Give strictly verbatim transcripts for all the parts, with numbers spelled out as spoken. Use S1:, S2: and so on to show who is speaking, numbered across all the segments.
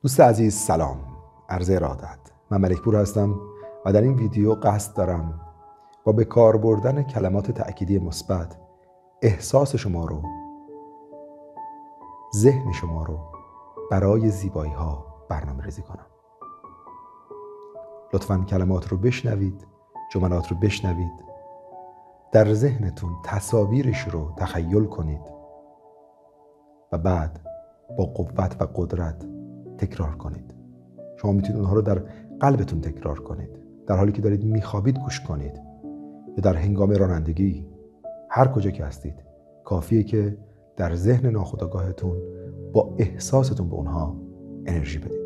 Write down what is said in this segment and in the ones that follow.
S1: دوست عزیز سلام، عرض ارادت. من ملکپور هستم و در این ویدیو قصد دارم با به کار بردن کلمات تأکیدی مثبت احساس شما رو، ذهن شما رو برای زیبایی ها برنامه ریزی کنم. لطفاً کلمات رو بشنوید، جملات رو بشنوید، در ذهنتون تصاویرش رو تخیل کنید و بعد با قوت و قدرت تکرار کنید. شما میتونید اونها رو در قلبتون تکرار کنید، در حالی که دارید میخوابید گوش کنید یا در هنگام رانندگی، هر کجا که هستید. کافیه که در ذهن ناخودآگاهتون با احساستون به اونها انرژی بدید.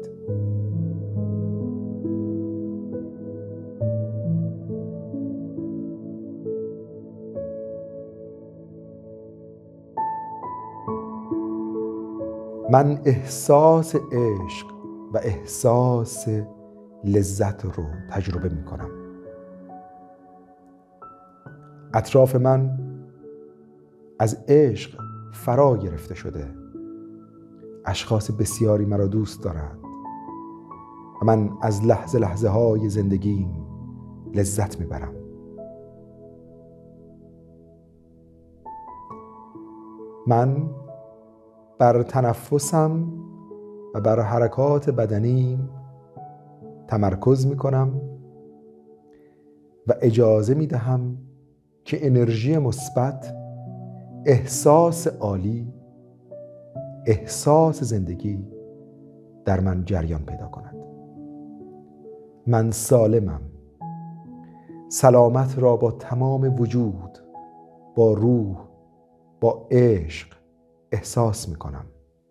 S1: من احساس عشق و احساس لذت رو تجربه می کنم. اطراف من از عشق فرا گرفته شده. اشخاص بسیاری مرا دوست دارند و من از لحظه لحظه های زندگیم لذت می برم. من بر تنفسم و بر حرکات بدنیم تمرکز می کنم و اجازه می دهم که انرژی مثبت، احساس عالی، احساس زندگی در من جریان پیدا کند. من سالمم. سلامت را با تمام وجود، با روح، با عشق احساس می کنم.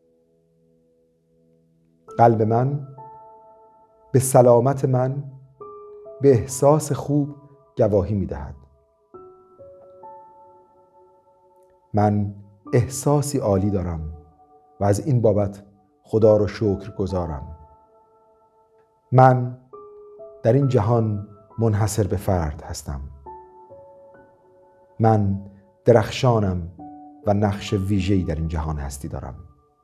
S1: قلب من به سلامت من، به احساس خوب گواهی می دهد. من احساسی عالی دارم و از این بابت خدا رو شکر گزارم. من در این جهان منحصر به فرد هستم. من درخشانم و نقش ویژه‌ای در این جهان هستی دارم.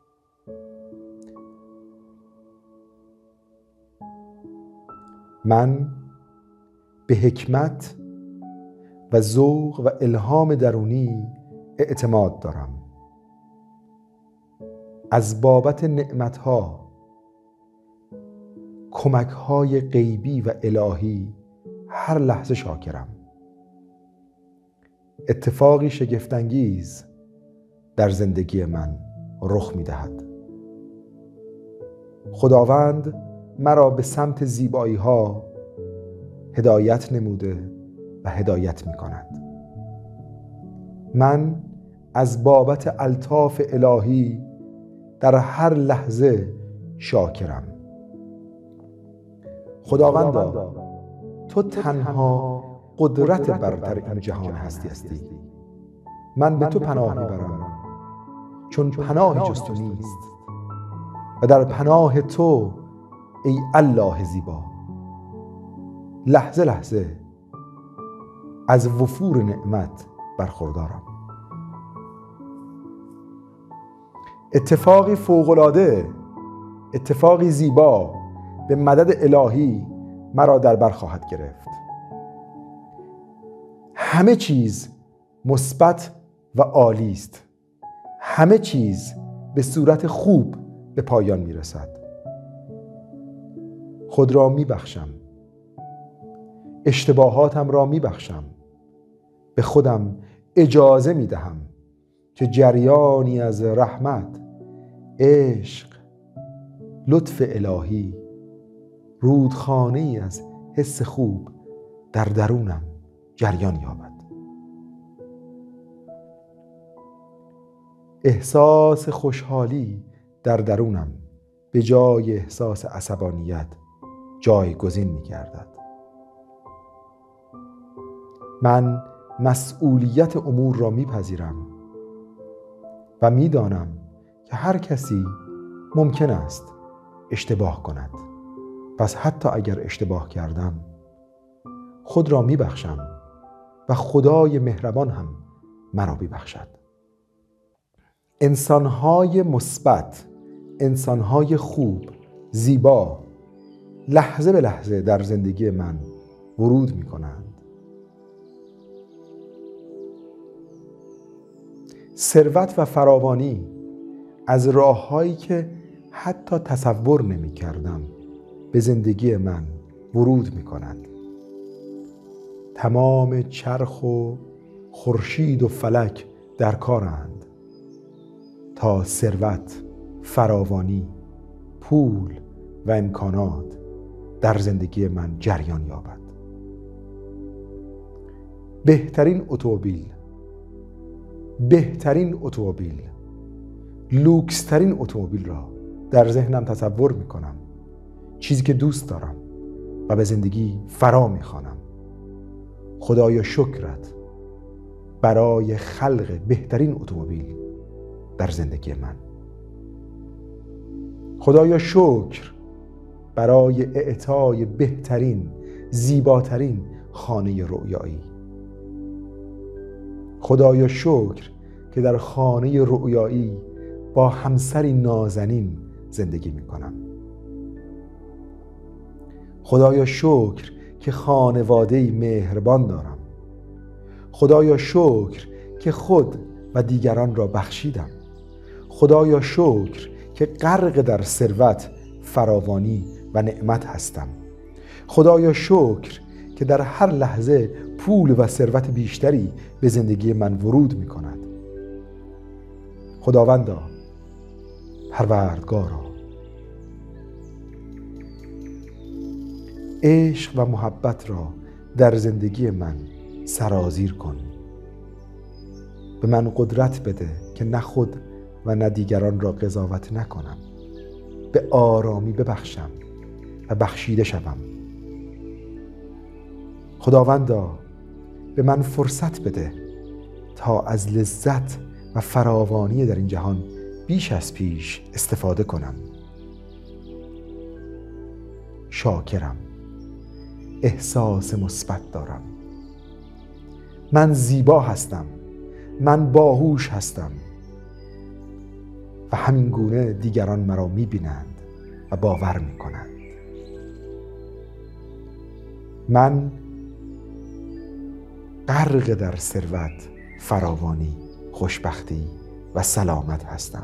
S1: من به حکمت و ذوق و الهام درونی اعتماد دارم. از بابت نعمتها، کمکهای غیبی و الهی هر لحظه شاکرم. اتفاقی شگفت‌انگیز در زندگی من رخ می دهد. خداوند مرا به سمت زیبایی ها هدایت نموده و هدایت می کند. من از بابت الطاف الهی در هر لحظه شاکرم. خداوندا، تو تنها قدرت برتر این جهان هستی هستی. من به تو پناه میبرم، چون پناه جز تو نیست و در پناه تو ای الله زیبا. لحظه لحظه از وفور نعمت برخوردارم. اتفاقی فوق‌العاده، اتفاقی زیبا به مدد الهی مرا در بر خواهد گرفت. همه چیز مثبت و عالی است. همه چیز به صورت خوب به پایان می رسد. خود را می بخشم. اشتباهاتم را می بخشم. به خودم اجازه می دهم که جریانی از رحمت، عشق، لطف الهی، رودخانه‌ای از حس خوب در درونم جریان یابد. احساس خوشحالی در درونم به جای احساس عصبانیت جایگزین می گردد. من مسئولیت امور را می پذیرم و می دانم که هر کسی ممکن است اشتباه کند. پس حتی اگر اشتباه کردم، خود را می بخشم و خدای مهربان هم مرا می بخشد. انسانهای مثبت، انسانهای خوب زیبا لحظه به لحظه در زندگی من ورود می کنند. ثروت و فراوانی از راه‌هایی که حتی تصور نمی کردم به زندگی من ورود می کند. تمام چرخ و خورشید و فلک در کارند تا ثروت، فراوانی، پول و امکانات در زندگی من جریان یابد. بهترین اتومبیل، بهترین اتومبیل، لوکسترین اتومبیل را در ذهنم تصور می کنم. چیزی که دوست دارم و به زندگی فرا می خوانم. خدایا شکرت برای خلق بهترین اتومبیل در زندگی من. خدایا شکر برای اعطای بهترین، زیباترین خانه رؤیایی. خدایا شکر که در خانه رؤیایی با همسری نازنین زندگی می کنم. خدایا شکر که خانواده‌ای مهربان دارم. خدایا شکر که خود و دیگران را بخشیدم. خدایا شکر که غرق در ثروت، فراوانی و نعمت هستم. خدایا شکر که در هر لحظه پول و ثروت بیشتری به زندگی من ورود می کند. خداوندا، پروردگارا، عشق و محبت را در زندگی من سرازیر کن. به من قدرت بده که نه خود و نه دیگران را قضاوت نکنم. به آرامی ببخشم و بخشیده شوم. خداوندا، به من فرصت بده تا از لذت و فراوانی در این جهان بیش از پیش استفاده کنم. شاکرم. احساس مثبت دارم. من زیبا هستم. من باهوش هستم. و همین گونه دیگران مرا می‌بینند و باور می‌کنند. من غرق در ثروت، فراوانی، خوشبختی و سلامت هستم.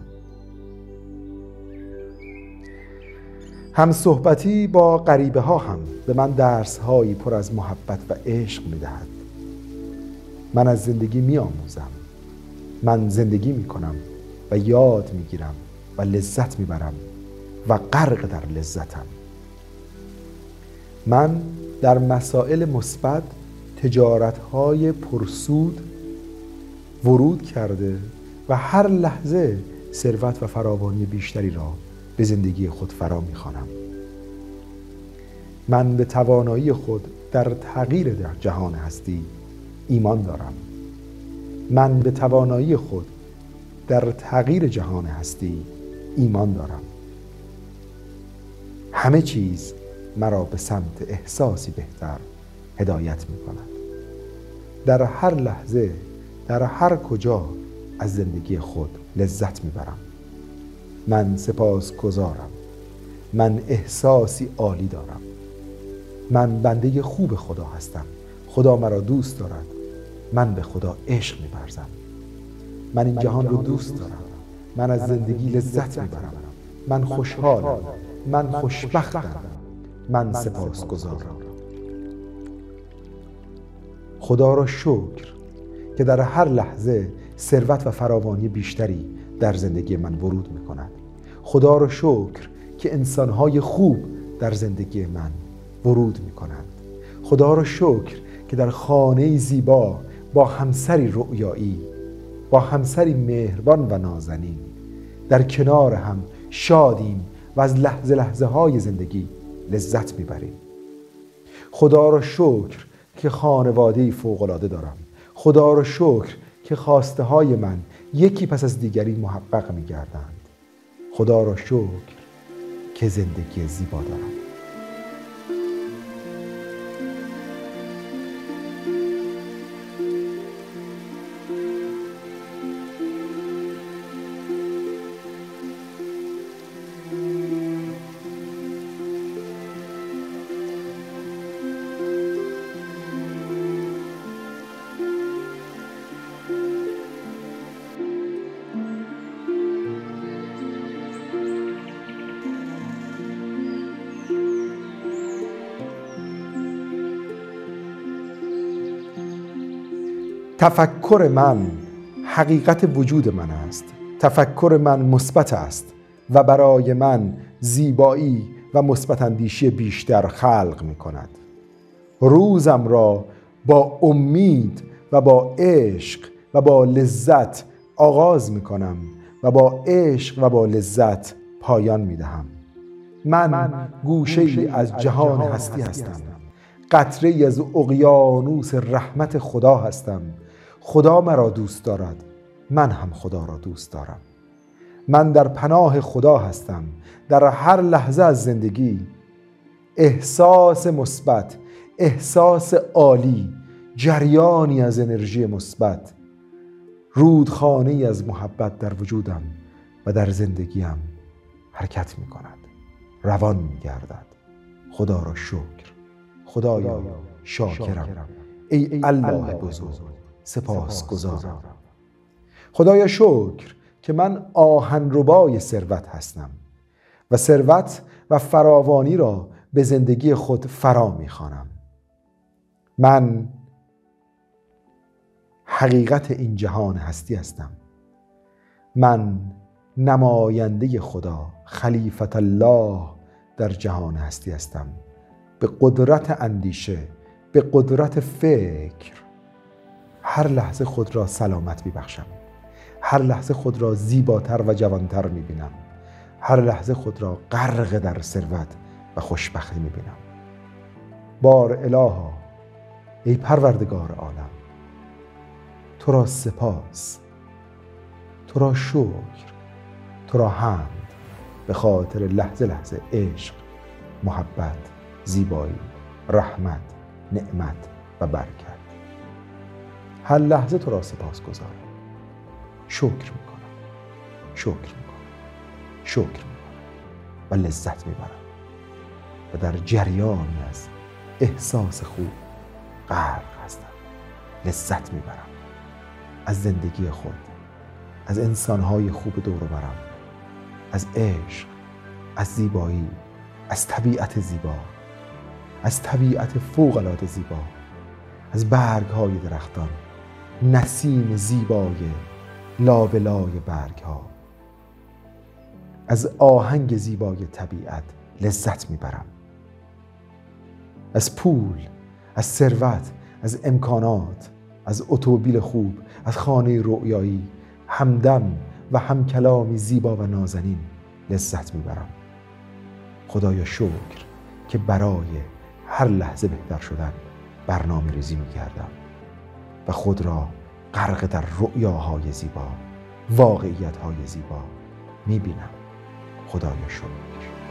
S1: هم صحبتی با غریبه ها هم به من درس هایی پر از محبت و عشق می دهد. من از زندگی می آموزم. من زندگی می کنم و یاد می گیرم و لذت می برم و غرق در لذتم. من در مسائل مثبت، تجارت های پرسود ورود کرده و هر لحظه ثروت و فراوانی بیشتری را به زندگی خود فرا می‌خوانم. من به توانایی خود در تغییر در جهان هستی ایمان دارم. من به توانایی خود در تغییر جهان هستی ایمان دارم. همه چیز مرا به سمت احساسی بهتر هدایت می‌کند. در هر لحظه، در هر کجا از زندگی خود لذت می‌برم. من سپاسگزارم. من احساسی عالی دارم. من بنده خوب خدا هستم. خدا مرا دوست دارد. من به خدا عشق می‌ورزم. من این جهان رو دوست دارم. من از زندگی لذت می‌برم. من خوشحالم. من خوشبختم. من سپاسگزارم. خدا را شکر که در هر لحظه ثروت و فراوانی بیشتری در زندگی من ورود می‌کند. خدا را شکر که انسان‌های خوب در زندگی من ورود می‌کنند. خدا را شکر که در خانه‌ای زیبا با همسری رؤیایی، با همسری مهربان و نازنین در کنار هم شادیم و از لحظه لحظه های زندگی لذت می‌بریم. خدا را شکر که خانواده‌ای فوق‌العاده دارم. خدا را شکر که خواسته های من یکی پس از دیگری محقق می‌گردند. خدا را شکر که زندگی زیبا دارم. تفکر من حقیقت وجود من است. تفکر من مثبت است و برای من زیبایی و مثبت اندیشی بیشتر خلق می کند. روزم را با امید و با عشق و با لذت آغاز می کنم و با عشق و با لذت پایان می دهم. من گوشه ای از جهان هستی هستم. قطره ای از اقیانوس رحمت خدا هستم. خدا مرا دوست دارد، من هم خدا را دوست دارم. من در پناه خدا هستم. در هر لحظه از زندگی احساس مثبت، احساس عالی، جریانی از انرژی مثبت، رودخانه‌ای از محبت در وجودم و در زندگیم حرکت می کند، روان می گردد. خدا را شکر. خدایا شاکرم. ای الله بزرگ، سپاس گزارم. خدایا شکر که من آهنربای ثروت هستم و ثروت و فراوانی را به زندگی خود فرا می‌خوانم. من حقیقت این جهان هستی هستم. من نماینده خدا، خلیفت الله در جهان هستی هستم. به قدرت اندیشه، به قدرت فکر هر لحظه خود را سلامت می‌بخشم. هر لحظه خود را زیباتر و جوانتر می‌بینم. هر لحظه خود را غرق در ثروت و خوشبختی می‌بینم. بار الها، ای پروردگار عالم، تو را سپاس، تو را شکر، تو را حمد به خاطر لحظه لحظه عشق، محبت، زیبایی، رحمت، نعمت و برکت. هر لحظه تو را سپاس گذارم. شکر میکنم، شکر میکنم، شکر میکنم و لذت میبرم و در جریانی از احساس خوب غرق هستم. لذت میبرم از زندگی خود، از انسانهای خوب دور و برم، از عشق، از زیبایی، از طبیعت زیبا، از طبیعت فوق العاده زیبا، از برگ‌های درختان، نسیم زیبای لابلای برگ‌ها، از آهنگ زیبای طبیعت لذت میبرم. از پول، از ثروت، از امکانات، از اتومبیل خوب، از خانه رؤیایی، همدم و همکلامی زیبا و نازنین لذت میبرم. خدایا شکر که برای هر لحظه بهتر شدن برنامه ریزی میکردم و خود را غرق در رؤیاهای زیبا، واقعیت‌های زیبا میبینم. خدایا شکر.